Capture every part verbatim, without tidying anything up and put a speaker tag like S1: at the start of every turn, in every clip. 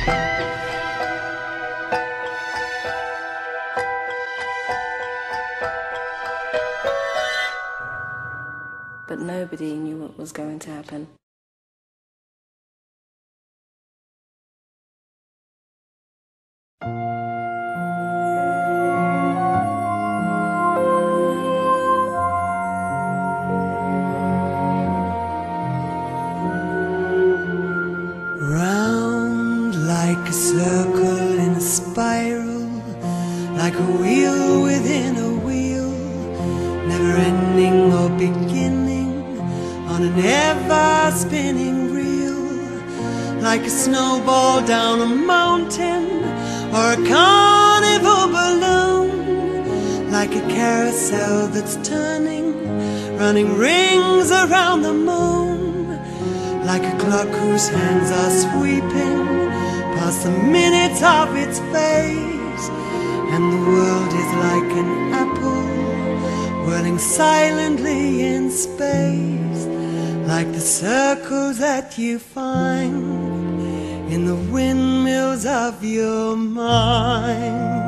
S1: But nobody knew what was going to happen.
S2: Round like a circle in a spiral, like a wheel within a wheel, never ending or beginning, on an ever-spinning reel, like a snowball down a mountain or a carnival balloon, like a carousel that's turning, running rings around the moon, like a clock whose hands are sweeping past the minutes of its face, and the world is like an apple whirling silently in space, like the circles that you find in the windmills of your mind.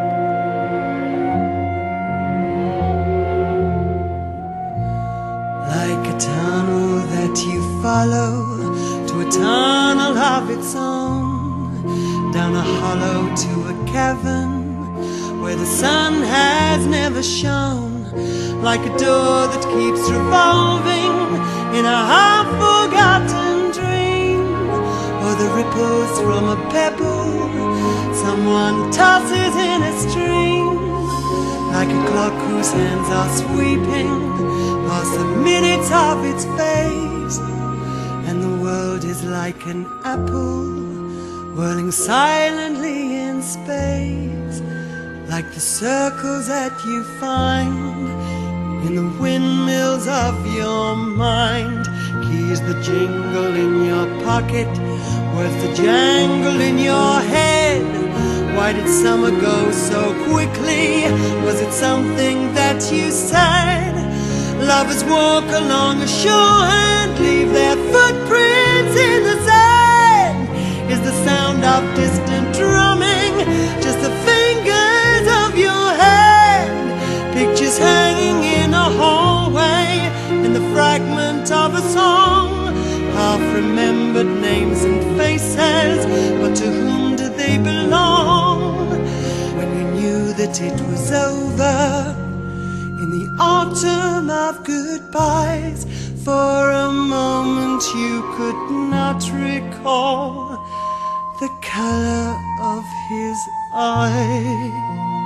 S2: Like a tunnel that you follow to a tunnel of its own, down a hollow to a cavern where the sun has never shone, like a door that keeps revolving in a half-forgotten dream, or the ripples from a pebble someone tosses in a stream, like a clock whose hands are sweeping past the minutes of its face, and the world is like an apple whirling silently in space, like the circles that you find in the windmills of your mind. Keys that jingle in your pocket, words that jangle in your head. Why did summer go so quickly? Was it something that you said? Lovers walk along a shore and leave their footprints in the sand. Is the sound of distant drumming just the fingers of your hand? Pictures hanging in a hallway, in the fragment of a song, half-remembered names and faces, but to whom do they belong? When you knew that it was over, in the autumn of goodbyes, for a moment you could not recall the color of his eyes.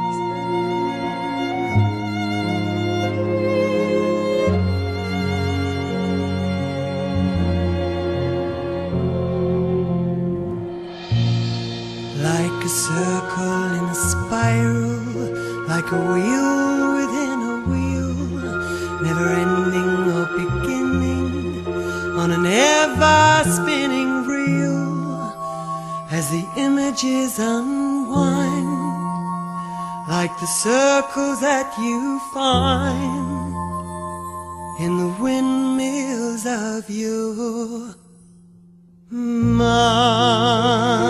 S2: Like a circle in a spiral, like a wheel within a wheel, never ending or beginning, on an ever-spinning reel, as the images unwind, like the circles that you find in the windmills of your mind.